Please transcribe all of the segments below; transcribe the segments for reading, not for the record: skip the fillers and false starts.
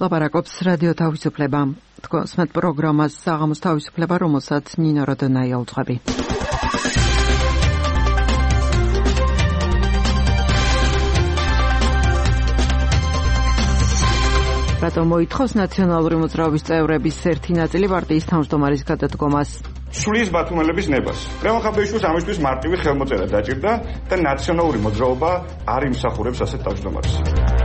ლაპარაკობს რადიო თავისუფლება. თქვენს პროგრამას საღამოს თავისუფლება, რომელსაც ნინო როდონაი აუძღვები. რატომ მოითხოვს ნაციონალური მოძრაობის წევრების ერთი ნაწილი პარტიის თავმჯდომარის გადადგომას? სulis ბათუმელების ნებას. ლევან ხაბეიშვილს ამისთვის მარტივი ხელმოწერა დაჭირდა და ნაციონალური მოძრაობა არ იმსახურებს ასეთ თავმჯდომარეს.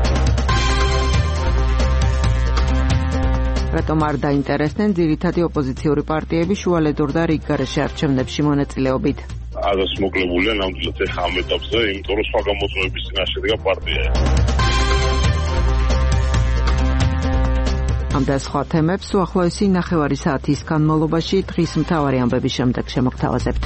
რატომ არ დაინტერესდნენ ძირითადი ოპოზიციური პარტიები შუალედურ და რიგგარეშე არჩევნებში მონაწილეობით? აზას მოკლებულია ნამდვილად ახლა ამ ეტაპზე, იმიტომ რომ სხვა გამოწვევების წინაშე დგა პარტია. ამ და სხვა თემებს უახლოესი ნახევარი საათის განმავლობაში დღის მთავარი ამბების შემდეგ შემოგთავაზებთ.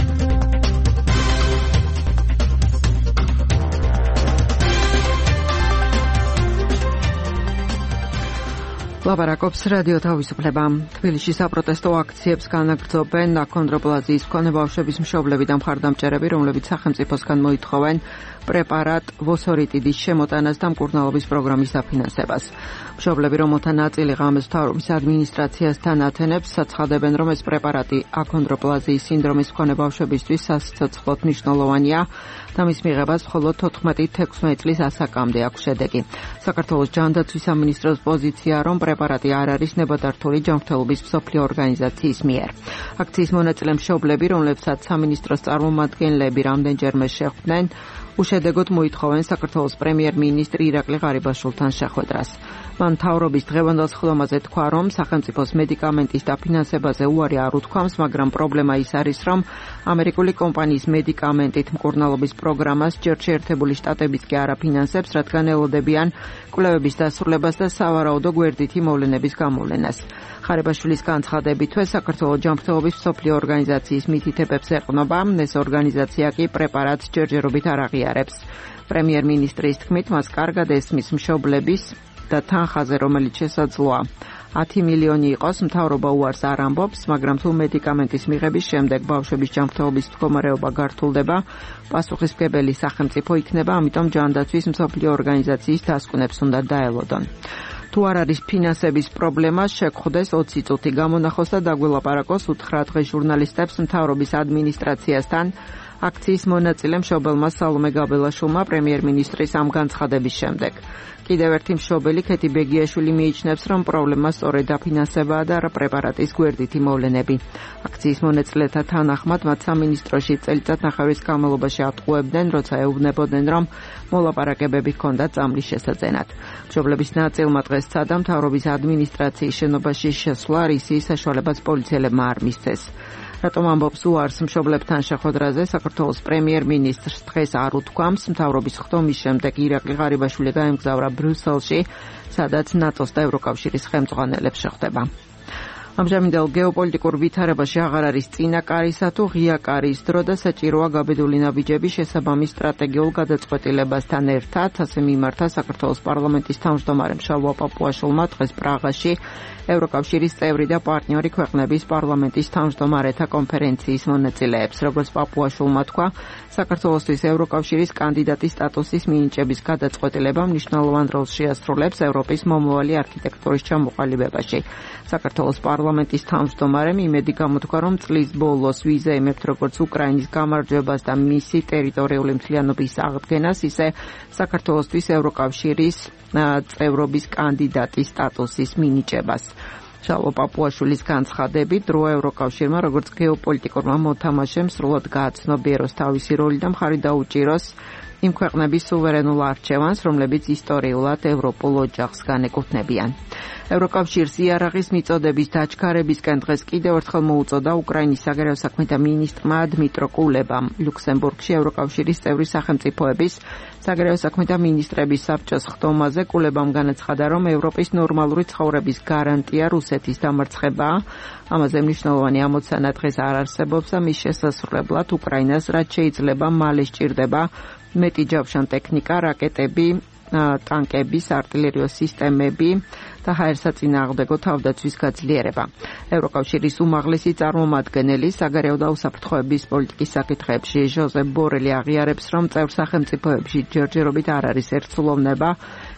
ლაპარაკობს რადიო თავისუფლება. თბილისში საპროტესტო აქციებს განაგრძობენ აქონდროპლაზიის მქონე ბავშვების მშობლები და მხარდამჭერები, რომლებიც სახელმწიფოსგან მოითხოვენ პრეპარატ ვოსორიტიდის შემოტანას და მკურნალობის პროგრამის დაფინანსებას. მშობლები, რომელთა ნაწილი ღამეს მთავრობის ადმინისტრაციასთან ათენებს, საცხადებენ, რომ ეს პრეპარატი აქონდროპლაზიის სინდრომის მქონე ბავშვებისთვის სასიცოცხლოდ მნიშვნელოვანია და მის მიღებას მხოლოდ 14-16 წლის ასაკამდე აქვს შედეგი. საქართველოს ჯანდაცვის სამინისტროს პოზიცია, რომ პრეპარატი არ არის ნებადართული ჯანმრთელობის მსოფლიო ორგანიზაციის მიერ. აქციის მონაწილე მშობლები, რომლებსაც სამინისტროს წარმომადგენლები რამდენჯერმე შეხვდნენ, უშედეგოდ მოითხოვენ საქართველოს პრემიერ-მინისტრ ირაკლი ღარიბაშვილთან შეხვედრას. მან მთავრობის დღევანდელ სხდომაზე თქვა, რომ სახელმწიფოს მედიკამენტის დაფინანსებაზე უარი არ უთქვამს, მაგრამ პრობლემა ის არის, რომ ამერიკული კომპანიის მედიკამენტით მკურნალობის პროგრამას ჯერ შეერთებული შტატებიც კი არ აფინანსებს, რადგან ელოდებიან კვლევების დასრულებას და სავარაუდო გვერდითი მოვლენების გამოვლენას. ღარიბაშვილის განცხადებითვე საქართველოს ჯანმრთელობის მსოფლიო ორგანიზაციის მითითებებს ეყრდნობა, ეს ორგანიზაცია კი პრეპარატს ჯერჯერობით არ აღიარებს. პრემიერ-მინისტრის თქმით, მას კარგად ესმის მშობლების და თანხაზე, რომელიც შესაძლოა 10 მილიონი იყოს, მთავრობა უარს არ ამბობს, მაგრამ თუ მედიკამენტის მიღების შემდეგ ბავშვების ჯანმრთელობის მდგომარეობა გართულდება, პასუხისმგებელი სახელმწიფო იქნება, ამიტომ ჯანდაცვის მსოფლიო ორგანიზაციის დასკვნებს უნდა დაელოდონ. თუ არ არის ფინანსების პრობლემა, შეგხვდეს 20 წუთი გამონახოს და დაგველაპარაკოს უთხრა დღეს ჟურნალისტებს მთავრობის ადმინისტრაციასთან. აქციის მონაწილე მშობელმა სალომე გაბელაშვილმა პრემიერ-მინისტრის ამ განცხადების შემდეგ. კიდევ ერთი მშობელი ქეთი ბეგიაშვილი მიიჩნევს, რომ პრობლემა სწორედ დაფინანსებაა და პრეპარატის გვერდითი მოვლენები. აქციის მონაწილეთა თანახმად მათ სამინისტროში წელიწადნახევრის განმავლობაში ატყუებდნენ, როცა ეუბნებოდნენ, რომ მოლაპარაკებები ჰქონდათ წამლის შესაძენად. მშობლების ნაწილმა დღეს სცადა მთავრობის ადმინისტრაციის შენობაში შესვლა, რისი საშუალებას პოლიციელებმა არ მისცეს. რატომ ამბობს უარს მშობლებთან შეხვედრაზე, საქართველოს პრემიერ-მინისტრს დღეს არ უთქვამს. მთავრობის ხდომის შემდეგ ირაკლი ღარიბაშვილი გაემგზავრა ბრიუსელში, სადაც ნატოს და ევროკავშირის ხელმძღვანელებს შეხვდება. ამჟამინდელ გეოპოლიტიკურ ვითარებაში აღარ არის წინა კარისა თუ ღია კარის დრო და საჭიროა გაბედული ნაბიჯები შესაბამის სტრატეგიულ გადაწყვეტილებასთან ერთად, ასე მიმართა საქართველოს პარლამენტის თავმჯდომარემ შალვა პაპუაშვილმა დღეს პრაღაში ევროკავშირის წევრი და პარტნიორი ქვეყნების პარლამენტის თავმჯდომარეთა კონფერენციის მონაწილეებს. როგორც პაპუაშვილმა თქვა, საქართველოსთვის ევროკავშირის კანდიდატის სტატუსის მინიჭების გადაწყვეტილება მნიშვნელოვან როლს შეასრულებს ევროპის მომავალი არქიტექტურის ჩამოყალიბებაში. საქართველოს პარლამენტის თავმჯდომარემ იმედი გამოთქვა, რომ წლის ბოლოს ვიზა ემებთ როგორც უკრაინის გამარჯვებას და მისი ტერიტორიული მთლიანობის აღდგენას, ისე საქართველოსთვის ევროკავშირის წევრობის კანდიდატის სტატუსის მინიჭებას. შალვა პაპუაშვილის განცხადებით, დრო ევროკავშირმა როგორც გეოპოლიტიკურმა მოთამაშემ სრულად გააცნობიეროს თავისი როლი და მხარი დაუჭიროს იმ ქვეყნების სუვერენულ არჩევანს, რომლებიც ისტორიულად ევროპულ ოჯახს განეკუთვნებიან. ევროკავშირს იარაღის მიწოდების დაჩქარებისკენ დღეს კიდევ ერთხელ მოუწოდა უკრაინის საგარეო საქმეთა მინისტრმა დმიტრო კულებამ. ლუქსემბურგში ევროკავშირის წევრი სახელმწიფოების საგარეო საქმეთა მინისტრების საბჭოს ხდომაზე კულებამ განაცხადა, რომ ევროპის ნორმალური ცხოვრების გარანტია რუსეთის დამარცხებაა. ამაზე მნიშვნელოვანი ამოცანა დღეს არ არსებობს და მის შესასრულებლად უკრაინას რაც შეიძლება მალე სჭირდება მეტი ჯავშან ტექნიკა, რაკეტები, ტანკების, артиллериოს სისტემები და ჰაერსაწინააღმდეგო თავდაცვის გაძლიერება. ევროკავშირის უმაღლესი წარმომადგენელი საგარეო და უსაფრთხოების პოლიტიკის საკითხებში ჟოზეფ ბორელი აღიარებს, რომ წევრ სახელმწიფოებში ჯერჯერობით არ არის ერთსულოვნება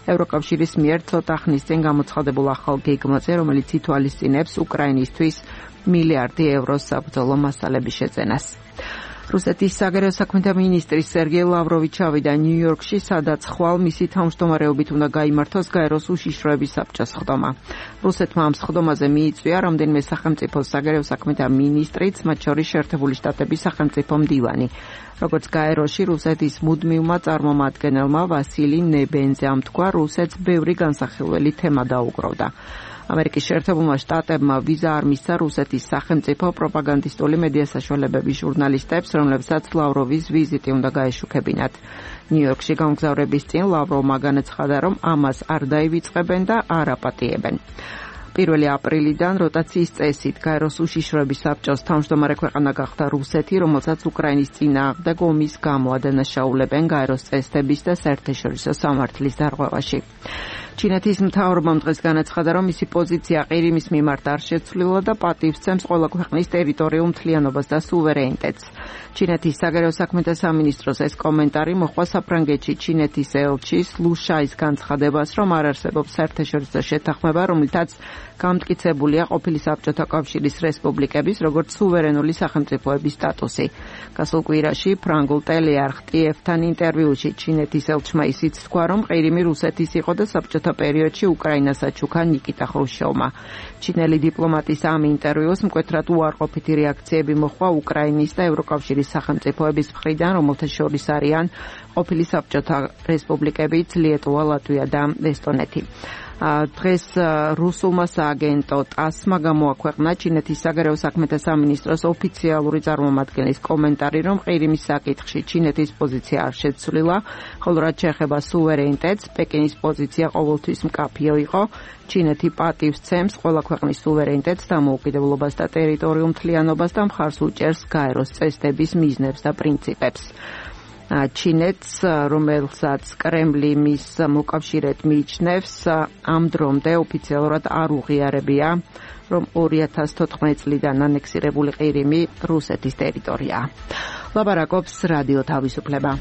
ევროკავშირის მიერ ცოტა ხნის წინ გამოცხადებულ ახალ გეგმაზე, რომელიც ითვალისწინებს უკრაინისთვის მილიარდი ევროს საბრძოლო მასალების შეძენას. რუსეთის საგარეო საქმეთა მინისტრი სერგეი ლავროვი ჩავიდა ნიუ-იორკში, სადაც ხვალ მისი თავმჯდომარეობით უნდა გაიმართოს გაეროს უშიშროების საბჭოს ხდომა. რუსეთმა ამ ხდომაზე მიიწვია რამდენიმე სახელმწიფოს საგარეო საქმეთა მინისტრიც, მათ შორის შეერთებული შტატების სახელმწიფო მდივანი. როგორც გაეროში რუსეთის მუდმივმა წარმომადგენელმა ვასილი ნებენზემ თქვა, რუსეთს ბევრი განსახილველი თემა დაუგროვდა. ამერიკის შეერთებულმა შტატებმა ვიზა არ მისცა რუსეთის სახელმწიფო პროპაგანდისტული მედია საშუალებების ჟურნალისტებს, რომლებსაც ლავროვის ვიზიტი უნდა გაეშუქებინათ. ნიუ-იორკში გამგზავრების წინ ლავროვმა განაცხადა, რომ ამას არ დაივიწყებენ და არ აპატიებენ. 1 აპრილიდან როტაციის წესით გაეროს უშიშროების საბჭოს თავმჯდომარე ქვეყანა გახდა რუსეთი, რომელსაც უკრაინის წინააღმდეგ ომის გამო ადანაშაულებენ გაეროს წესდების და საერთაშორისო სამართლის დარღვევაში. ჩინეთის მთავრობამ დღეს განაცხადა, რომ მისი პოზიცია ყირიმის მიმართ არ შეცვლილა და პატივსცემს ყველა ქვეყნის ტერიტორიულ მთლიანობას და სუვერენიტეტს. ჩინეთის საგარეო საქმეთა სამინისტროს ეს კომენტარი მოჰყვა საფრანგეთში ჩინეთის ელჩის ლუშაის განცხადებას, რომ არ არსებობს საერთაშორისო შეთანხმება, რომლითაც გამტკიცებულია ყოფილი საბჭოთა კავშირის რესპუბლიკების, როგორც სუვერენული სახელმწიფოების სტატუსი. გასულ კვირაში ფრანგულ ტელეარხ TF-თან ინტერვიუში ჩინეთის ელჩმა ისიც თქვა, რომ ყირიმი რუსეთის იყო და საბჭოთა პერიოდში უკრაინას აჩუქა ნიკიტა ხრუშჩოვმა. ჩინელი დიპლომატის ამ ინტერვიუს მკვეთრად უარყოფითი რეაქციები მოჰყვა უკრაინის და ევროკავშირის სახელმწიფოების მხრიდან, რომელთა შორის არიან ყოფილი საბჭოთა რესპუბლიკებიც ლიეტუვა, ლატვია და ესტონეთი. დღეს რუსულმა სააგენტო ტასმა გამოაქვეყნა ჩინეთის საგარეო საქმეთა სამინისტროს ოფიციალური წარმომადგენლის კომენტარი, რომ ყირიმის საკითხში ჩინეთის პოზიცია არ შეცვლილა, ხოლო რაც შეეხება სუვერენიტეტს, პეკინის პოზიცია ყოველთვის მკაფიო იყო. ჩინეთი პატივსცემს ყველა ქვეყნის სუვერენიტეტს, დამოუკიდებლობას და ტერიტორიულ მთლიანობას და მხარს უჭერს გაეროს წესდების მიზნებს და პრინციპებს. ჩინეთს, რომელსაც კრემლი მის მოკავშირედ მიიჩნევს, ამ დრომდე ოფიციალურად არ უღიარებია, რომ 2014 წლიდან ანექსირებული ყირიმი რუსეთის ტერიტორიაა. ლაბარაკობს რადიო თავისუფლება.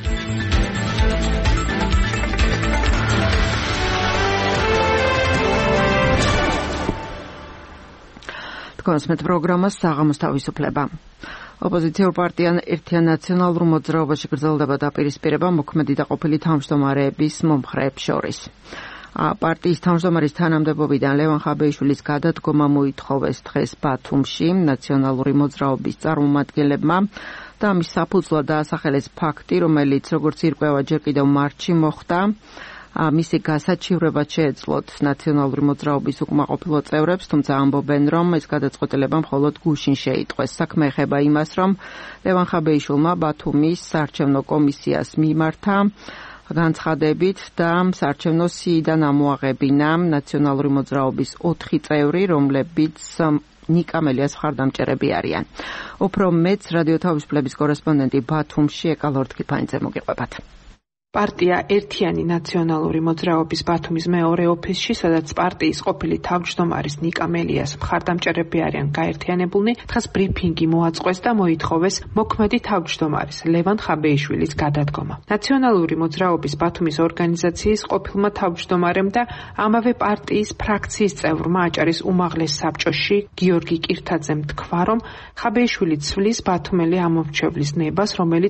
თქვენს პროგრამას საღამოს თავისუფლება. ოპოზიციურ პარტია ერთიან ნაციონალურ მოძრაობაში გრძელდება დაპირისპირება მოქმედი და ყოფილი თავმჯდომარეების მომხრეებს შორის. პარტიის თავმჯდომარის თანამდებობიდან ლევან ხაბეიშვილის გადადგომა მოითხოვეს დღეს ბათუმში ნაციონალური მოძრაობის წარმომადგენლებმა და ამის საფუძვლად დაასახელეს ფაქტი, რომელიც როგორც ირკვევა ჯერ კიდევ მარტში მოხდა. მისი გასაჩივრებაც შეეძლოთ ნაციონალური მოძრაობის უკმაყოფილო წევრებს, თუმცა ამბობენ, რომ ეს გადაწყვეტილება მხოლოდ გუშინ შეიტყვეს. საქმე ეხება იმას, რომ ლევან ხაბეიშვილმა ბათუმის საარჩევნო კომისიას მიმართა განცხადებით და საარჩევნო სიიდან ამოაღებინა ნაციონალური მოძრაობის 4 წევრი, რომლებიც ნიკა მელიას მხარდამჭერები არიან. უფრო მეც რადიო თავისუფლების კორესპონდენტი ბათუმში ეკალორთქიფანიძე მოგიყვებათ. პარტია ერთიანი ნაციონალური მოძრაობის ბათუმის მეორე ოფისში, სადაც პარტიის ყოფილი თავმჯდომარის ნიკა მელიას მხარდამჭერები არიან გაერთიანებულნი, დღეს ბრიფინგი მოაწყვეს და მოითხოვეს მოქმედი თავმჯდომარის ლევან ხაბეიშვილის გადადგომა. ნაციონალური მოძრაობის ბათუმის ორგანიზაციის ყოფილმა თავმჯდომარემ და ამავე პარტიის ფრაქციის წევრმა აჭარის უმაღლეს საბჭოში გიორგი კირთაძემ თქვა, რომ ხაბეიშვილი ცვლის ბათუმელი ამომრჩევლის ნებას, რომელიც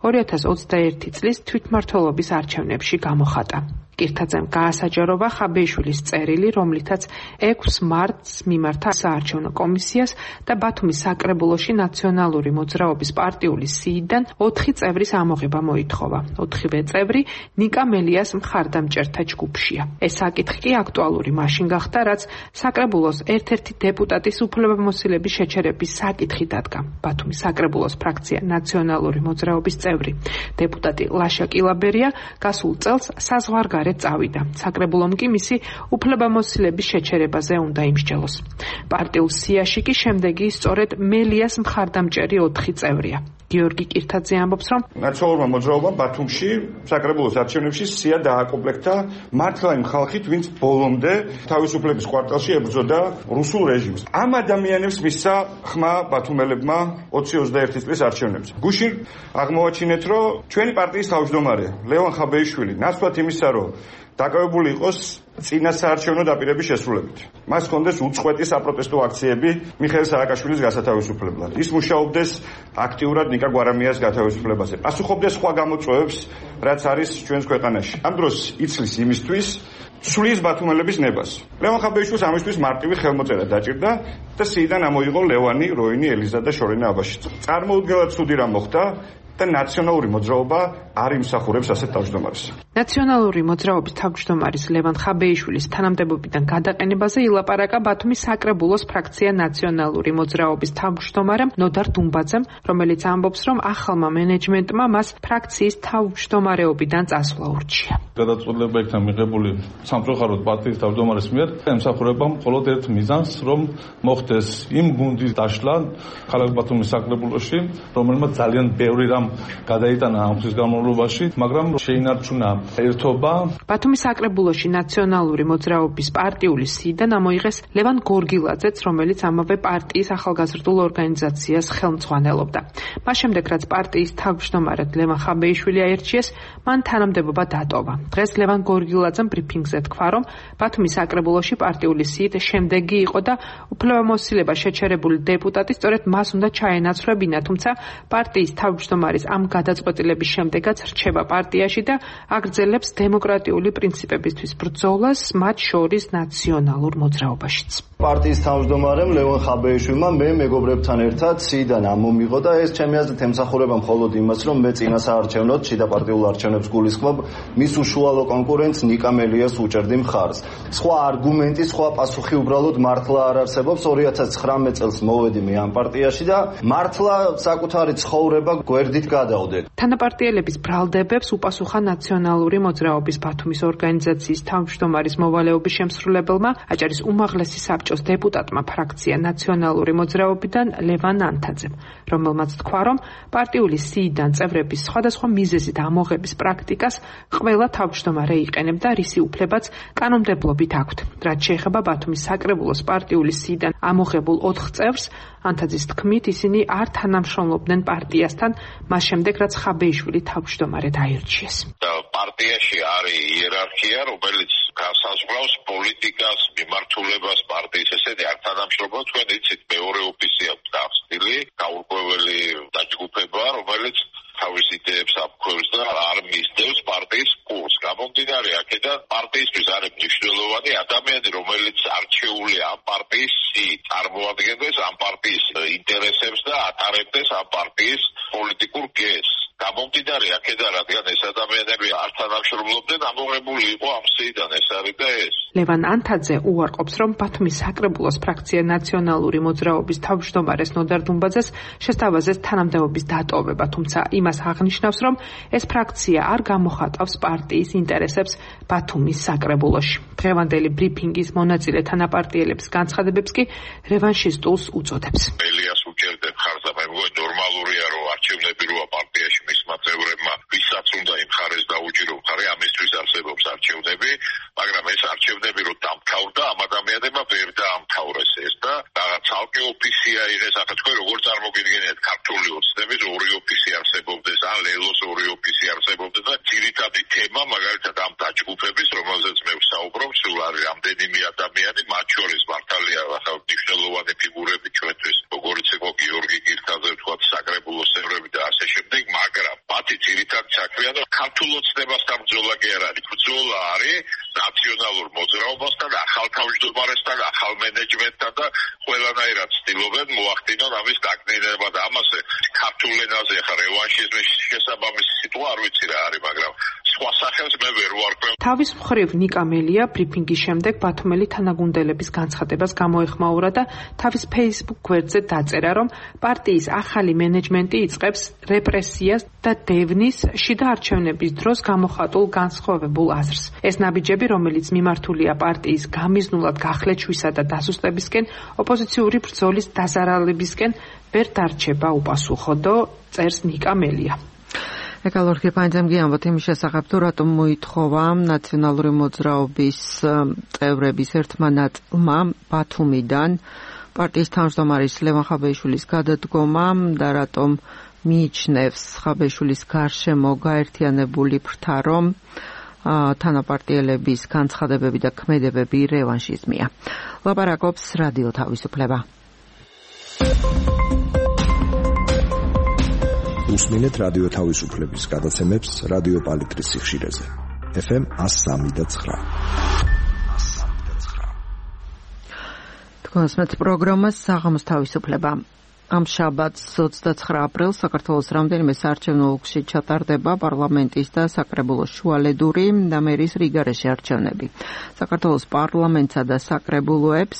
2021 წლის თვითმმართველობის არჩევნებში გამოხატა. კირთაძემ გაასაჯაროვა ხაბეიშვილის წერილი, რომლითაც 6 მარტს მიმართა საარჩევნო კომისიას და ბათუმის საკრებულოში ნაციონალური მოძრაობის პარტიული სიიდან 4 წევრის ამოღება მოითხოვა. 4-ვე წევრი ნიკა მელიას მხარდამჭერთა ჯგუფშია. ეს საკითხი კი აქტუალური მაშინ გახდა, რაც საკრებულოს ერთ-ერთი დეპუტატის უფლებამოსილების შეჩერების საკითხი დადგა. ბათუმის საკრებულოს ფრაქცია ნაციონალური მოძრაობის წევრი დეპუტატი ლაშა კილაბერია გასულ წელს საზღვარგარეთ წავიდა. საკრებულომ კი მისი უფლებამოსილების შეჩერებაზე უნდა იმსჯელოს. პარტიულ სიაში კი შემდეგი სწორედ მელიას მხარდამჭერი 4 წევრია. გიორგი კირთაძე ამბობს, რომ ნაციონალურმა მოძრაობამ ბათუმში საკრებულოს არჩევნებში სია დააკომპლექტა მართლა იმ ხალხით, ვინც ბოლომდე თავისუფლების კვარტალში ებრძოდა რუსულ რეჟიმს. ამ ადამიანებს მისცა ხმა ბათუმელებმა 2021 წლის არჩევნებზე. გუშინ აღმოვაჩინეთ, რომ ჩვენი პარტიის თავმჯდომარე ლევან ხაბეიშვილი ნაცვლად იმისა, რომ დაკავებული იყოს წინასაარჩევნო დაპირების შესრულებით. მას ჰქონდეს უწყვეტი საპროტესტო აქციები მიხეილ სააკაშვილის გასათავისუფლებლად. ის მუშაობდეს აქტიურად ნიკა გვარამიას გათავისუფლებაზე. პასუხობდეს სხვა გამოწვევებს, რაც არის ჩვენს ქვეყანაში. ამ დროს იცლის იმისთვის სulis ბათუმელების ნებას. ლევან ხაბეიშვილს ამისთვის მარტივი ხელმოწერა დაჭირდა და სიიდან ამოიღო ლევანი, როინი, ელიზა და შორენა აბაშიძე. წარმოუდგენლად ცუდი რამ მოხდა და ნაციონალური მოძრაობა არ იმსახურებს ასეთ თავმჯდომარეს. ნაციონალური მოძრაობის თავმჯდომარის ლევან ხაბეიშვილის თანამდებობიდან გადაყენებაზე ილაპარაკა ბათუმის საკრებულოს ფრაქცია ნაციონალური მოძრაობის თავმჯდომარემ ნოდარ დუმბაძემ, რომელიც ამბობს, რომ ახალმა მენეჯმენტმა მას ფრაქციის თავმჯდომარეობიდან წასვლა ურჩია. გადაწყვეტილება იქნა მიღებული სამწუხაროდ პარტიის თავმჯდომარის მიერ, ემსახურება მხოლოდ ერთ მიზანს, რომ მოხდეს იმ გუნდის დაშლა ქალაქ ბათუმის საკრებულოში, რომელმაც ძალიან ბევრი რამ გადაიტანა ამ ხის განმავლობაში, მაგრამ შეინარჩუნა ერთობა. ბათუმის საკრებულოში ნაციონალური მოძრაობის პარტიული სიიდან ამოიღეს ლევან გორგილაძეც, რომელიც ამავე პარტიის ახალგაზრდულ ორგანიზაციას ხელმძღვანელობდა. მას შემდეგ, რაც პარტიის თავმჯდომარედ ლევან ხაბეიშვილი აირჩიეს, მან თანამდებობა დატოვა. დღეს ლევან გორგილაძემ ბრიფინგზე თქვა, რომ ბათუმის საკრებულოში პარტიული სიით შემდეგი იყო და უფლებამოსილება შეჩერებული დეპუტატი სწორედ მას უნდა ჩაენაცვლებინა, თუმცა პარტიის თავმჯდომარის ამ გადაწყვეტილების შემდეგაც რჩება პარტიაში და აგრძელებს დემოკრატიული პრინციპებისთვის ბრძოლას, მათ შორის ნაციონალურ მოძრაობაშიც. პარტიის თავმჯდომარემ ლევან ხაბეიშვილმა მე მეგობრებთან ერთად სიიდან ამომიღო და ეს ჩემი აზრით ემსახურება მხოლოდ იმას, რომ მე წინასაარჩევნოდ შიდა პარტიულ არჩევნებს გულისხმობ მის უშუალო კონკურენტს ნიკა მელიას უჭერდი მხარს. სხვა არგუმენტი, სხვა პასუხი უბრალოდ მართლა არ არსებობს. 2019 წელს მოვედი მე ამ პარტიაში და მართლა საკუთარი ცხოვრება გვერდით გადავდე. თანაპარტიელების ბრალდებებს უპასუხა ნაციონალური მოძრაობის ბათუმის ორგანიზაციის თავმჯდომარის მოვალეობის შემსრულებელმა, აჭარის უმაღლესი საბჭოს დეპუტატმა ფრაქცია ნაციონალური მოძრაობიდან ლევან ანთაძემ, რომელმაც თქვა, რომ პარტიული სიიდან წევრების სხვადასხვა მიზეზით ამოღების პრაქტიკას ყველა თავმჯდომარე იყენებდა, რისი უფლებაც კანონმდებლობით აქვთ. რაც შეეხება ბათუმის საკრებულოს პარტიული სიიდან ამოღებულ 4 წევრს, ანთაძის თქმით, ისინი არ თანამშრომლობდნენ პარტიასთან, მას შემდეგ, რაც ხაბეიშვილი თავმჯდომარედ აირჩიეს. პარტიაში არის იერარქია, რომელიც განსაზღვრავს პოლიტიკას, მიმართულებას პარტიის, ესეთი არ თანამშრომლობა, თქვენ იცით, მეორე ოფისი აქვს დახსნილი, გაურკვეველი დაჯგუფება, რომელიც თავის იდეებს აფქვევს და არ მისდევს პარტიის კურსს. გამომდინარე აქედან პარტიისთვის არის მნიშვნელოვანი ადამიანი, რომელიც არჩეულია ამ პარტიის სიით, წარმოადგენდეს ამ პარტიის ინტერესებს და ატარებდეს ამ პარტიის პოლიტიკურ გეზს. გამომდინარე აქედან, რადგან ეს ადამიანები არ თანამშრომლობდნენ, ამოღებული იყო ამ სიიდან, ეს არის და ეს. ლევან ანთაძე უარყოფს, რომ ბათუმის საკრებულოს ფრაქცია ნაციონალური მოძრაობის თავმჯდომარეს ნოდარ დუმბაძეს შესთავაზეს თანამდებობის დატოვება, თუმცა იმას აღნიშნავს, რომ ეს ფრაქცია არ გამოხატავს პარტიის ინტერესებს ბათუმის საკრებულოში. დღევანდელი ბრიფინგის მონაწილე თანაპარტიელების განცხადებებს კი რევანშისტულს უწოდებს. მელიას უჭერდე მხარს და მე მგონი ნორმალურია, რომ არჩევნები როა პარტიაში მისმა წევრებმა ვისაც უნდა იმ მხარეს დაუჭირო მხარე, ამისთვის არსებობს არჩევნები, მაგრამ ეს არჩევნები რო დამთავრდა, ამ ადამიანებმა ვერ დაამთავრეს ეს და რაღაც ცალკე ოფისია იღეს, ახლა თქვენ როგორ წარმოგიდგენიათ ქართული ოცნების 2 ოფისი არსებობდეს, ან ლელოს 2 ოფისი არსებობდეს და ძირითადი თემა მაგალითად ამ დაჯგუფების, რომელზეც მე ვსაუბრობ, სულ არის რამდენიმე ადამიანი, მათ შორის მართალია ახლა მნიშვნელოვანი ფიგურები ჩვენთვის, როგორიც იყო გიორგი გირთაძე, თქვა საკრებულოს წევრები და ასე შემდეგ, მაგრამ მათი ძირითადი საქმეა და ქართულ ოცნებასთან ბრძოლა კი არ არის. ბრძოლა არის ნაციონალურ მოძრაობასთან, ახალ თავმჯდომარესთან, ახალ მენეჯმენტთან და ყველანაირად ცდილობენ მოახდინონ ამის დაკნინება და ამაზე ქართულ ენაზე ხა რევანშიზმის შესაბამისი სიტყვა არ ვიცი რა არის, მაგრამ სხვა სახელს მე ვერ ვარკვევ. თავის მხრივ ნიკა მელია ბრიფინგის შემდეგ ბათუმელი თანაგუნდელების განცხადებას გამოეხმაურა და თავის Facebook გვერდზე დაწერა, რომ პარტიის ახალი მენეჯმენტი იწყებს რეპრესიას და დევნის შიდა არჩევნების დროს გამოხატულ განსხვავებულ აზრს. ეს ნაბიჯები, რომელიც მიმართულია პარტიის გამიზნულად გახლეჩვისა და დასუსტებისკენ, ოპოზიციური ბრძოლის დაზარალებისკენ ვერ დარჩება უპასუხოდო, წერს ნიკა მელია. ეკალორ ქირფანიძემ გიამბოთ იმის შესახებ, თუ რატომ მოითხოვა ნაციონალური მოძრაობის წევრების ერთმა ნაწილმა ბათუმიდან პარტიის თავმჯდომარის ლევან ხაბეიშვილის გადადგომა და რატომ მიიჩნევს ხაბეიშვილის გარშემო გაერთიანებული ფრთა, რომ თანაპარტიელების განცხადებები და ქმედებები რევანშიზმია. ლაპარაკობს რადიო თავისუფლება. უსმინეთ რადიო თავისუფლების გადაცემებს რადიო პალიტრის სიხშირეზე. FM 103.9. თქვენს პროგრამას საღამოს თავისუფლება. ამ შაბათს 29 აპრილს საქართველოს რამდენიმე საარჩევნო ოლქში ჩატარდება პარლამენტის და საკრებულოს შუალედური და მერის რიგარეშე არჩევნები. საქართველოს პარლამენტსა და საკრებულოებს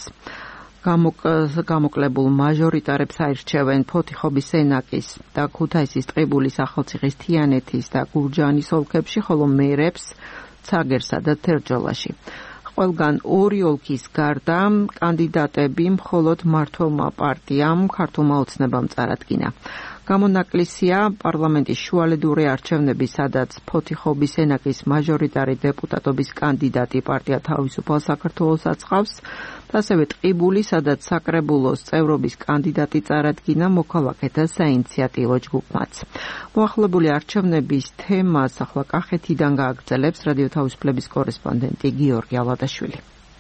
გამოკლებულ მაჟორიტარებს აირჩევენ ფოთიხობის სენაკის და ქუთაისის ტყიბულის, ახალციხის, თიანეთის და გურჯაანის ოლქებში, ხოლო მერებს ცაგერსა და თერჯოლაში. ყველგან ორი ოლქის გარდა კანდიდატები მხოლოდ მართლმა პარტიამ ქართულმა ოცნებამ წარადგინა. გამონაკლისია პარლამენტის შუალედური არჩევნები, სადაც ფოთიხობის სენაკის მაჟორიტარი დეპუტატობის კანდიდატი პარტია თავისუფალ საქართველოს აწყავს, ასევე ტყიბული, სადაც საკრებულოს წევრობის კანდიდატი წარადგინა მოქალაქეთა საინიციატივო ჯგუფმაც. მოახლებული არჩევნების თემას ახლა კახეთიდან გააგრძელებს რადიო თავისუფლების კორესპონდენტი გიორგი ალადაშვილი.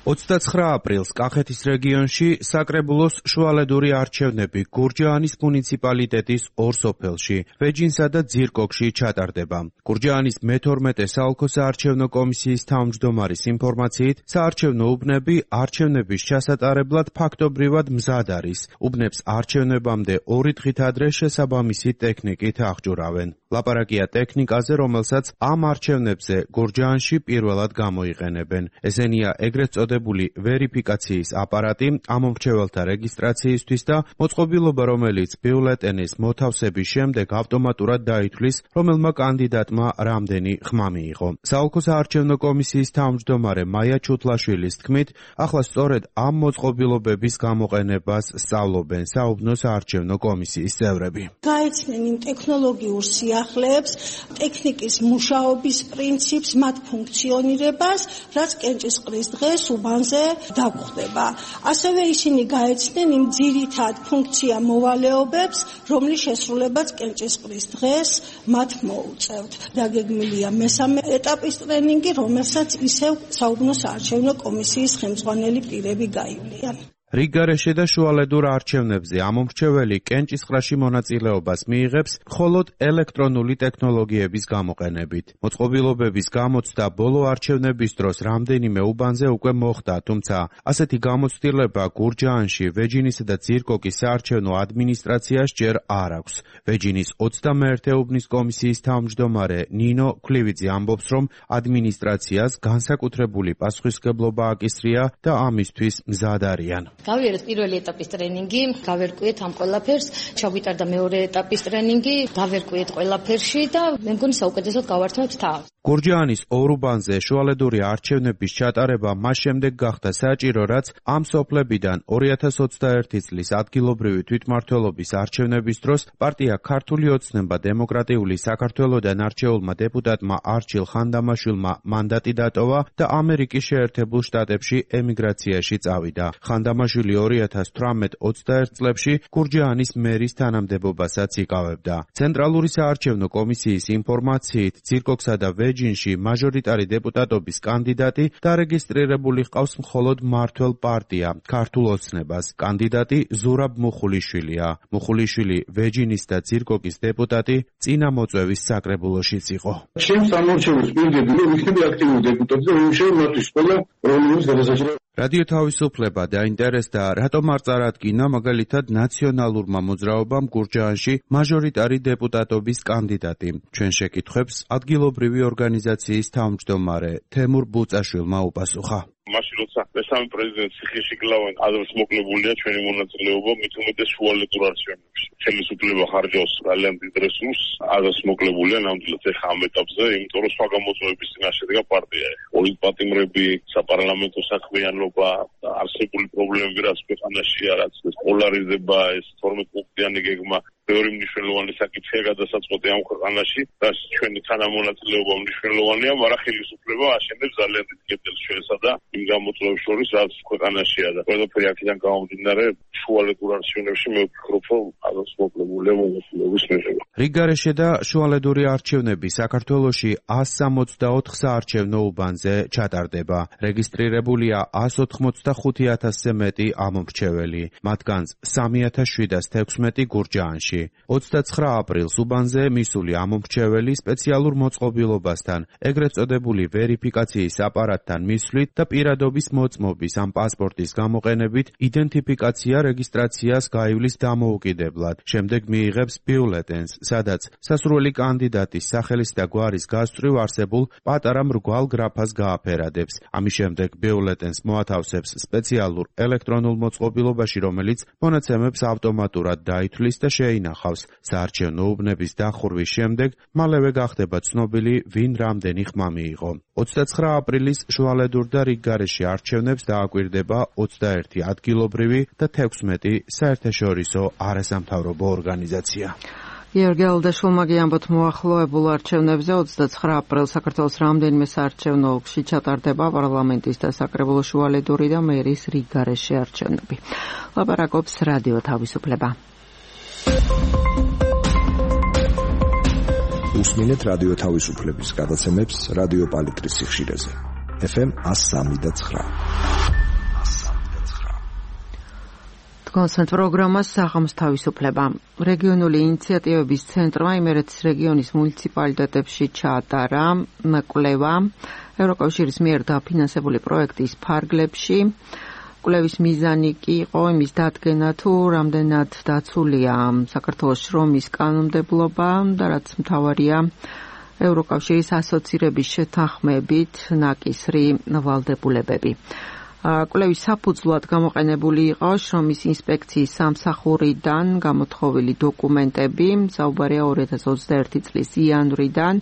29 აპრილს კახეთის რეგიონში საკრებულოს შუალედური არჩევნები გურჯაანის მუნიციპალიტეტის ორ სოფელში, ვეჯინსა და ძირკოქში ჩატარდება. გურჯაანის მე-12 საოლქო საარჩევნო კომისიის თავმჯდომარის ინფორმაციით, საარჩევნო უბნები არჩევნების ჩასატარებლად ფაქტობრივად მზად არის. უბნებს არჩევნებამდე 2 დღით ადრე შესაბამისი ტექნიკით აღჭურავენ. ლაპარაკია ტექნიკაზე, რომელსაც ამ არჩევნებზე გურჯაანში პირველად გამოიყენებენ. ესენია ეგრეთ წოდებული ვერიფიკაციის აპარატი, ამომრჩეველთა რეგისტრაციისთვის და მოწყობილობა, რომელიც ბიულეტენის მოთავსების შემდეგ ავტომატურად დაითვლის, რომელმა კანდიდატმა რამდენი ხმა მიიღო. საოლქო საარჩევნო კომისიის თავმჯდომარე მაია ჩუთლაშვილის თქმით, ახლა სწორედ ამ მოწყობილობების გამოყენებას სწავლობენ საუბნო საარჩევნო კომისიის წევრები. გაეცნენ იმ ტექნოლოგიურ სიახლეებს, ტექნიკის მუშაობის პრინციპს, მათ ფუნქციონირებას, რაც კენჭისყრის დღეს უბანზე დაგხვდება. ასევე ისინი გაეცნენ იმ ძირითად ფუნქცია მოვალეობებს, რომლის შესრულებაც კენჭისყრის დღეს მათ მოუწევთ. დაგეგმილია მესამე ეტაპის ტრენინგი, რომელსაც ისევ საუბნო საარჩევნო კომისიის ხელმძღვანელი პირები გაივლიან. რიგარეშე და შუალედურ არჩევნებზე ამომრჩეველი კენჭისყრაში მონაწილეობას მიიღებს მხოლოდ ელექტრონული ტექნოლოგიების გამოყენებით. მოწყობილობების გამოცდა ბოლო არჩევნების დროს რამდენიმე უბანზე უკვე მოხდა, თუმცა ასეთი გამოცდილება გურჯაანში, ვეჯინისა და ძირკოკის საარჩევნო ადმინისტრაციას ჯერ არ აქვს. ვეჯინის 21 უბნის კომისიის თავმჯდომარე ნინო ქლივიძე ამბობს, რომ ადმინისტრაციას განსაკუთრებული პასუხისმგებლობა აკისრია და ამისთვის მზად არიან. გავიარეთ პირველი ეტაპის ტრენინგი, გავერკვიეთ ამ ყველაფერს, ჩაგვიტარდა მეორე ეტაპის ტრენინგი, გავერკვიეთ ყველაფერში და მე მგონი საუკეთესოდ გავართმევთ თავს. გურჯაანის ორ უბანზე შუალედური არჩევნების ჩატარება მას შემდეგ გახდა საჭირო, რაც ამ სოფლებიდან 2021 წლის ადგილობრივი თვითმმართველობის არჩევნების დროს პარტია ქართული ოცნება დემოკრატიული საქართველოდან არჩეულმა დეპუტატმა არჩილ ხანდამაშვილმა მანდატი დატოვა და ამერიკის შეერთებულ შტატებში ემიგრაციაში წავიდა. ხანდამაშვილი 2018-21 წლებში გურჯაანის მერის თანამდებობასაც იკავებდა. ცენტრალური საარჩევნო კომისიის ინფორმაციით, ძირკოქსა და ვეჯინში მაჟორიტარი დეპუტატობის კანდიდატი დარეგისტრირებული ჰყავს მხოლოდ მართლ პარტია ქართულ ოცნებას. კანდიდატი ზურაბ მუხულიშვილია. მუხულიშვილი ვეჯინის და ძირკოკის დეპუტატი წინა მოწვევის საკრებულოშიც იყო. ჩემს ამორჩეულს პირდები, რომ ვიქნები აქტიური დეპუტატი და ვიმშევ მათთვის ყველა პრობლემის გადასაჭრელად. რადიო თავისუფლება დაინტერესდა, რატომ არ წარადგინა მაგალითად ნაციონალურმა მოძრაობამ გურჯაანში მაჟორიტარი დეპუტატობის კანდიდატი. ჩვენ შეკითხვებს ადგილობრივი ორგანიზაციის თავმჯდომარე თემურ ბუწაშვილმა უპასუხა. მაშინ როცა მესამე პრეზიდენტი ციხეში კლავენ, ადრეს მოკლებულია ჩვენი მონაწილეობა, მით უმეტეს შუალედურ არჩევნებში. ხელისუფლება ხარჯავს ძალიან დიდ რესურსს, ადრეს მოკლებულია ნამდვილად ეხა ამ ეტაპზე, იმიტომ რომ სხვა გამოწვევების წინაშე დგა პარტია. პოლიტპატიმრები, საპარლამენტო საქმიანობა, არსებული პრობლემები, რაც ქვეყანაშია, რაც პოლარიზება, ეს 12 პუნქტიანი გეგმა ბევრი მნიშვნელოვანი საკითხია გადასაწყვეტი ამ ქვეყანაში და ჩვენი თანამონაწილეობა მნიშვნელოვანია, მაგრამ ხელისუფლება აშენებს ძალიან დიდ კედელს ჩვენსა და იმ გამოწვევებს შორის, რაც ქვეყანაშია და ყველაფერი აქედან გამომდინარე, შუალედურ არჩევნებში მე ვფიქრობ, რომ ამას მოკლებულია მონაწილეობის მიღება. რიგგარეშე და შუალედური არჩევნები საქართველოში 164 საარჩევნო უბანზე ჩატარდება. რეგისტრირებულია 185,000-ზე მეტი ამომრჩეველი, მათგანს 3,716 გურჯაანში. 29 აპრილს უბანზე მისული ამომრჩეველი სპეციალურ მოწყობილობასთან, ეგრეთ წოდებული ვერიფიკაციის აპარატთან მისვლით და პირადობის მოწმობის ამ პასპორტის გამოყენებით იდენტიფიკაცია რეგისტრაციას გაივლის დამოუკიდებლად. შემდეგ მიიღებს ბიულეტენს, სადაც სასურველი კანდიდატის სახელის და გვარის გასწვრივ არსებულ პატარა მრგვალ გრაფას გააფერადებს. ამის შემდეგ ბიულეტენს მოათავსებს სპეციალურ ელექტრონულ მოწყობილობაში, რომელიც მონაცემებს ავტომატურად დაითვლის და შეინახავს. საარჩევნო უბნების დახურვის შემდეგ მალევე გახდება ცნობილი, ვინ რამდენი ხმა მიიღო. 29 აპრილის შუალედურ და რიგგარეშე არჩევნებს დააკვირდება 21 ადგილობრივი და 16 საერთაშორისო არასამთავრობო ორგანიზაცია. გიორგი ალდაშვილმა გიამბოთ მოახლოებულ არჩევნებზე 29 აპრილს საქართველოს რამდენიმე საარჩევნო ოლქში ჩატარდება პარლამენტის და საკრებულო შუალედური და მერის რიგგარეშე არჩევნები. ლაპარაკობს რადიო თავისუფლება. უსმინეთ რადიო თავისუფლების გადაცემებს რადიო პალიტრის სიხშირეზე. FM 103.9. კონსერტ პროგრამას საღამოს თავისუფლება. რეგიონული ინიციატივების ცენტრმა იმერეთის რეგიონის მუნიციპალიტეტებში ჩაატარა კვლევა ევროკავშირის მიერ დაფინანსებული პროექტის ფარგლებში. კვლევის მიზანი კი იყო იმის დადგენა, თუ რამდენად დაცულია საქართველოს შრომის კანონმდებლობა და რაც მთავარია ევროკავშირის ასოცირების შეთანხმებით ნაკისრი ვალდებულებები. კვლევის საფუძვლად გამოყენებული იყო შრომის ინსპექციის სამსახურიდან გამოთხოვილი დოკუმენტები, საუბარია 2021 წლის იანვრიდან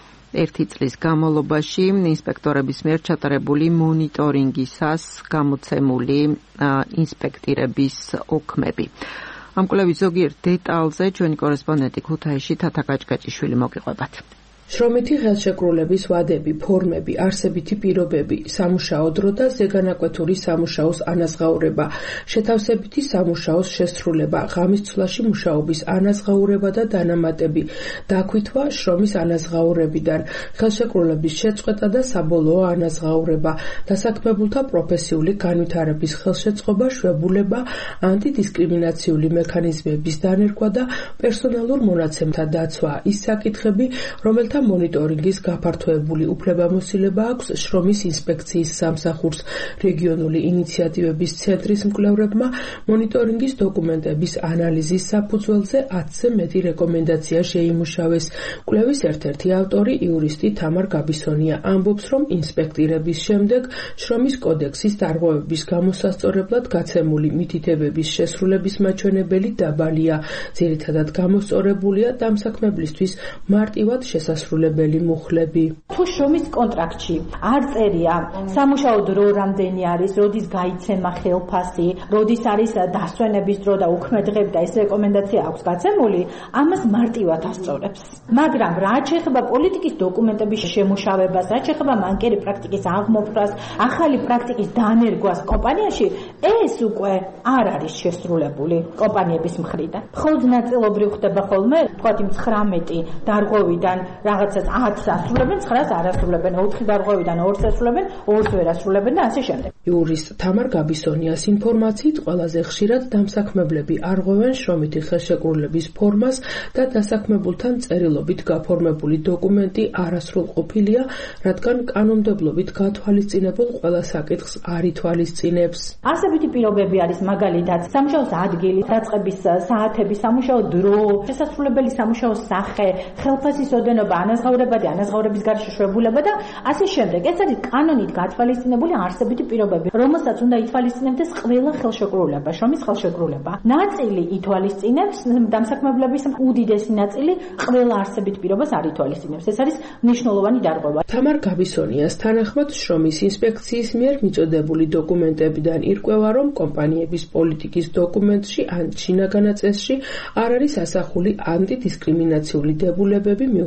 1 წლის განმავლობაში ინსპექტორების მიერ ჩატარებული მონიტორინგისას გამოცემული ინსპექტირების ოქმები. ამ კვლევის ზოგიერთ დეტალზე ჩვენი კორესპონდენტი ქუთაისში თათა კაჭკაჭიშვილი მოგიყვებათ. შრომითი ხელშეკრულების ვადები, ფორმები, არსებითი პირობები, სამუშაო დრო და ზეგანაკვეთური სამუშაოს ანაზღაურება, შეთავსებითი სამუშაოს შესრულება, ღამის ცვლაში მუშაობის ანაზღაურება და დანამატები, დაქვითვა შრომის ანაზღაურებიდან, ხელშეკრულების შეწყვეტა და საბოლოო ანაზღაურება, დასაქმებულთა პროფესიული განვითარების ხელშეწყობა, შვებულება, ანტიდისკრიმინაციული მექანიზმების დანერგვა და პერსონალურ მონაცემთა დაცვა, ის საკითხები, რომელთა მონიტორინგის გაფართოებული უფლებამოსილება აქვს შრომის ინსპექციის სამსახურს. რეგიონული ინიციატივების ცენტრის მკვლევრებმა მონიტორინგის დოკუმენტების ანალიზის საფუძველზე 10-ზე მეტი რეკომენდაცია შეიმუშავეს. კვლევის ერთ-ერთი ავტორი იურისტი თამარ გაბისონია ამბობს, რომ ინსპექტირების შემდეგ შრომის კოდექსის დარღვევების გამოსასწორებლად გაცემული მითითებების შესრულების მაჩვენებელი დაბალია. ძირითადად გამოსწორებულია დამსაქმებლისთვის მარტივად შესასრულებელი მუხლები. თუ შრომის კონტრაქტში არ წერია სამუშაო დრო რამდენი არის, როდის გაიცემა ხელფასი, როდის არის დასვენების დრო და უქმედღები და ეს რეკომენდაცია აქვს გაცემული, ამას მარტივად ასწორებს. მაგრამ რაც შეეხება პოლიტიკის დოკუმენტების შემუშავებას, რაც შეეხება მანკერი პრაქტიკის აღმოფხვრას, ახალი პრაქტიკის დანერგვას კომპანიაში, ეს უკვე არ არის შესრულებული კომპანიების მხრიდან. მხოლოდ ნაწილობრივ ხდება ხოლმე, თქვათ იმ 19 დარღვევიდან რაღაცას 10 ასრულებენ, 9-ს არ ასრულებენ, 4 დარღვევიდან 2-ს ასრულებენ, 2-ს ვერ ასრულებენ და ასე შემდეგ. იურისტ თამარ გაბისონიას ინფორმაციით ყველაზე ხშირად დამსაქმებლები არღვევენ შრომითი ხელშეკრულების ფორმას და დასაქმებულთან წერილობით გაფორმებული დოკუმენტი არასრულყოფილია, რადგან კანონმდებლობით გათვალისწინებულ ყველა საკითხს არ ითვალისწინებს. არსებითი პირობები არის მაგალითად სამუშაოს ადგილი, დაწყების საათები, სამუშაო დრო, შესასრულებელი სამუშაოს სახე, ხელფასის ოდენობა, ანაზღაურება და ანაზღაურების გარშე შვებულება და ასე შემდეგ. ეს არის კანონით გათვალისწინებული არსებითი პირობები, რომელსაც უნდა ითვალისწინებდეს ყველა ხელშეკრულება, შრომის ხელშეკრულება. ნაწილი ითვალისწინებს დამსაქმებლების უდიდესი ნაწილი ყველა არსებით პირობას არ ითვალისწინებს. ეს არის მნიშვნელოვანი დარღვევა. თამარ გაბისონიას თანახმად შრომის ინსპექციის მიერ მიწოდებული დოკუმენტებიდან ირკვევა, რომ კომპანიების პოლიტიკის დოკუმენტში ან შინაგანაწესში არ არის ასახული ანტიდისკრიმინაციული დებულებები, მიუხედავად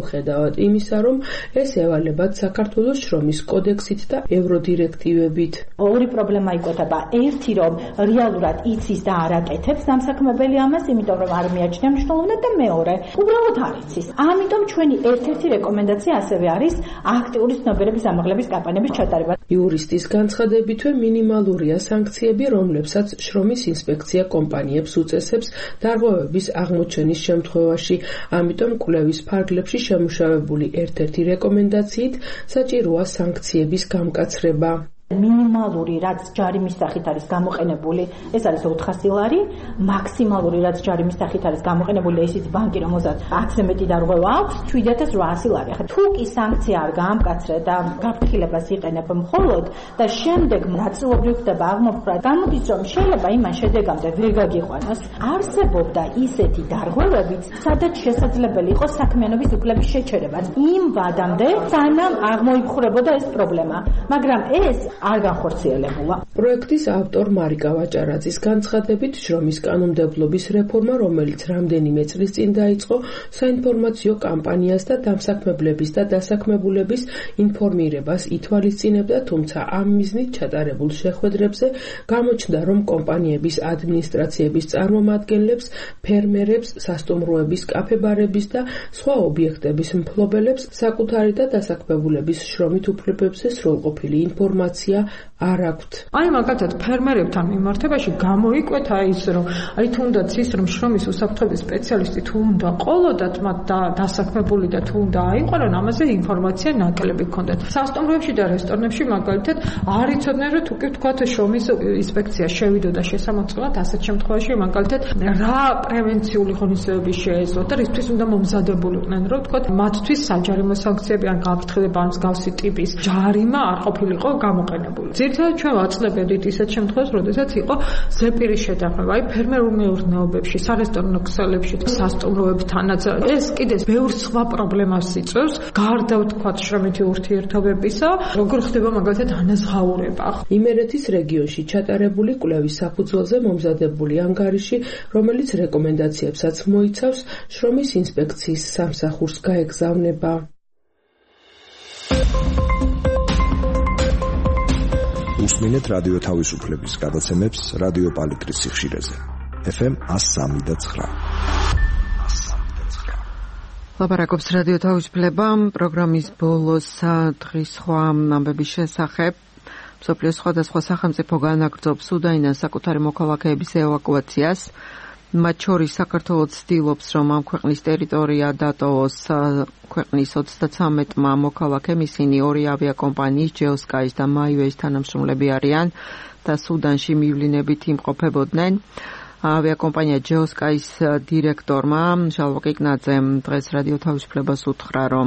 მიუხედავად იმისა, რომ ეს ევალებათ საქართველოს შრომის კოდექსით და ევროდირექტივებით. ორი პრობლემა იკვეთება. ერთი, რომ რეალურად იცის და არ აკეთებს დამსაქმებელი ამას, იმიტომ რომ არ მიაჩნია მნიშვნელოვნად და მეორე, უბრალოდ არ იცის. ამიტომ ჩვენი ერთ-ერთი რეკომენდაცია ასევე არის აქტიური ცნობიერების ამაღლების კამპანიების ჩატარება. იურისტის განცხადებითვე მინიმალურია სანქციები, რომლებსაც შრომის ინსპექცია კომპანიებს უწესებს დარღვევების აღმოჩენის შემთხვევაში. ამიტომ კვლევის ფარგლებში შემუშავებული ერთ-ერთი რეკომენდაციით საჭიროა სანქციების გამკაცრება. მინიმალური, რაც ჯარიმის სახით არის გამოყენებული, ეს არის 400 ლარი, მაქსიმალური, რაც ჯარიმის სახით არის გამოყენებული, ესიც ბანკი, რომელსაც 10-ზე მეტი დარღვევა აქვს, 7800 ლარი. ახლა თუ კი სანქცია არ გაამკაცრე და გაფრთხილებას იყენებ მხოლოდ და შემდეგ ნაწილობრივ ხდება აღმოფხვრა, გამოდის რომ შეიძლება იმან შედეგამდე ვერ გაგიყვანოს, არსებობდა ისეთი დარღვევებიც, სადაც შესაძლებელი იყო საქმიანობის უფლების შეჩერებაც. იმ ვადამდე, სანამ აღმოიფხვრებოდა ეს პრობლემა. მაგრამ ეს არ განხორციელებულა. პროექტის ავტორ მარიკა ვაჭარაძის განცხადებით, შრომის კანონმდებლობის რეფორმა, რომელიც რამდენიმე წლის წინ დაიწყო, საინფორმაციო კამპანიას და დამსაქმებლების და დასაქმებულების ინფორმირებას ითვალისწინებდა, თუმცა ამ მიზნით ჩატარებულ შეხვედრებზე გამოჩნდა, რომ კომპანიების ადმინისტრაციების წარმომადგენლებს, ფერმერებს, სასტუმროების, კაფე-ბარების და სხვა ობიექტების მფლობელებს საკუთარი და დასაქმებულების შრომით უფლებებზე სრულყოფილი ინფორმაცია არ აქვთ. აი მაგალითად ფერმერებთან მიმართებაში გამოიკვეთა ის, რომ აი თუნდაც ის, რომ შრომის უსაფრთხოების სპეციალისტი თუ უნდა ყოლოდათ მათ და დასაქმებული და თუ უნდა აიყვანონ, ამაზე ინფორმაცია ნაკლები ჰქონდათ. სასტუმროებში და რესტორნებში მაგალითად არ იცოდნენ, რომ თუ კი ვთქვათ შრომის ინსპექცია შევიდოდა შესამოწმებლად, ასეთ შემთხვევაში მაგალითად რა პრევენციული ღონისძიებები შეეძლოთ და რისთვის უნდა მომზადებულიყვნენ, რომ ვთქვათ მათთვის საჯარიმო სანქციები ან გაფრთხილება ან მსგავსი ტიპის ჯარიმა არ ყოფილიყო გამოყენებული. ძირითადად ჩვენ ვაწყდებოდით ისეთ შემთხვევას, როდესაც იყო ზეპირის შეთანხმება, აი ფერმერულ მეურნეობებში, სარესტორნო ქსელებში, სასტუმროებთანაც. ეს კიდე ბევრ სხვა პრობლემას იწვევს, გარდა ვთქვათ შრომითი ურთიერთობებისა, როგორ ხდება მაგალითად ანაზღაურება. იმერეთის რეგიონში ჩატარებული კვლევის საფუძველზე მომზადებული ანგარიში, რომელიც რეკომენდაციებსაც მოიცავს, შრომის ინსპექციის სამსახურს გაეგზავნება. უსმინეთ რადიო თავისუფლების გადაცემებს რადიო პალიტრის სიხშირეზე. FM 103.9. ლაპარაკობს რადიო თავისუფლება პროგრამის ბოლოს დღის სხვა ამბების შესახებ. მსოფლიოს სხვადასხვა სახელმწიფო განაგრძობს სუდანიდან საკუთარი მოქალაქეების ევაკუაციას. მათ შორის საქართველოს ცდილობს, რომ ამ ქვეყნის ტერიტორია დატოვოს ქვეყნის 33-მა მოქალაქემ. ისინი ორი ავიაკომპანიის ჯეოსკაის და მაივეის თანამშრომლები არიან და სუდანში მივლინებით იმყოფებოდნენ. ავიაკომპანია ჯეოსკაის დირექტორმა ჟალვა კიკნაძემ დღეს რადიო თავისუფლებას უთხრა, რომ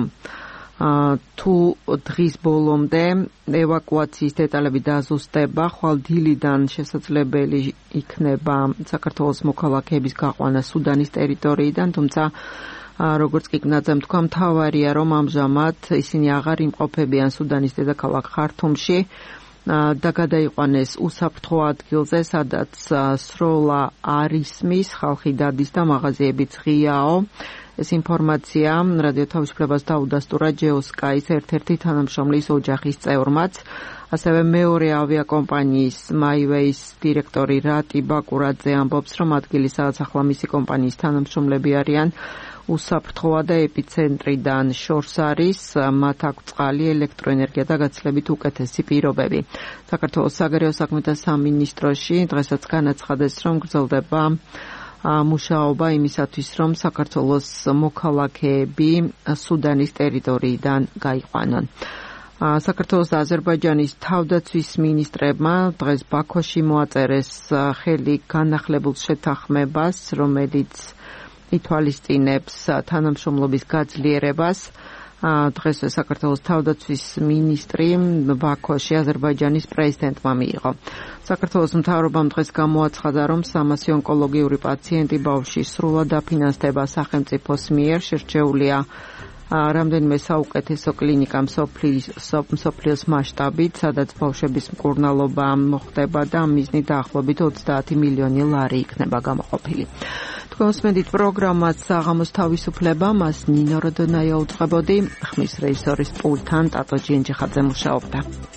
თუ დღის ბოლომდე ევაკუაციის დეტალები დაზუსტება, ხვალ დილიდან შესაძლებელი იქნება საქართველოს მოქალაქეების გაყვანა სუდანის ტერიტორიიდან, თუმცა როგორც კიკნაძემ თქვა, მთავარია, რომ ამჟამად ისინი აღარ იმყოფებიან სუდანის დედაქალაქ ხართუმში და გადაიყვანეს უსაფრთხო ადგილზე, სადაც სროლა არ ისმის, ხალხი დადის და მაღაზიებიც ღიაო. ეს ინფორმაცია რადიო თავისუფლებას დაუდასტურა ჯეოსკაის ერთ-ერთი თანამშრომლის ოჯახის წევრმაც. ასევე მეორე ავიაკომპანიის მაივეის დირექტორი რატი ბაკურაძე ამბობს, რომ ადგილი, სადაც ახლა მისი კომპანიის თანამშრომლები არიან, უსაფრთხოა და ეპიცენტრიდან შორს არის, მათ აქვს წყალი, ელექტროენერგია და გაცილებით უკეთესი პირობები. საქართველოს საგარეო საქმეთა სამინისტროში დღესაც განაცხადეს, რომ გრძელდება მუშაობა იმისათვის, რომ საქართველოს მოქალაქეები სუდანის ტერიტორიიდან გაიყვანონ. საქართველოს და აზერბაიჯანის თავდაცვის მინისტრებმა დღეს ბაქოში მოაწერეს ხელი განახლებულ შეთანხმებას, რომელიც ითვალისწინებს თანამშრომლობის გაძლიერებას. დღეს საქართველოს თავდაცვის მინისტრი ბაქოში აზერბაიჯანის პრეზიდენტმა მიიღო. საქართველოს მთავრობამ დღეს გამოაცხადა, რომ 300 ონკოლოგიური პაციენტი ბავშვის სრულად დაფინანსდება სახელმწიფოს მიერ. შერჩეულია რამდენიმე საუკეთესო კლინიკა მსოფლიოს მასშტაბით, სადაც ბავშვების მკურნალობა მოხდება და მიზნით დაახლოებით 30 მილიონი ლარი იქნება გამოყოფილი. თქვენ უსმენთ პროგრამას საღამოს თავისუფლება, მას ნინო როდონაია უწყებოდი, ხმის რეჟისორის პულტთან ტატო ჯინჯიხაძე მუშაობდა.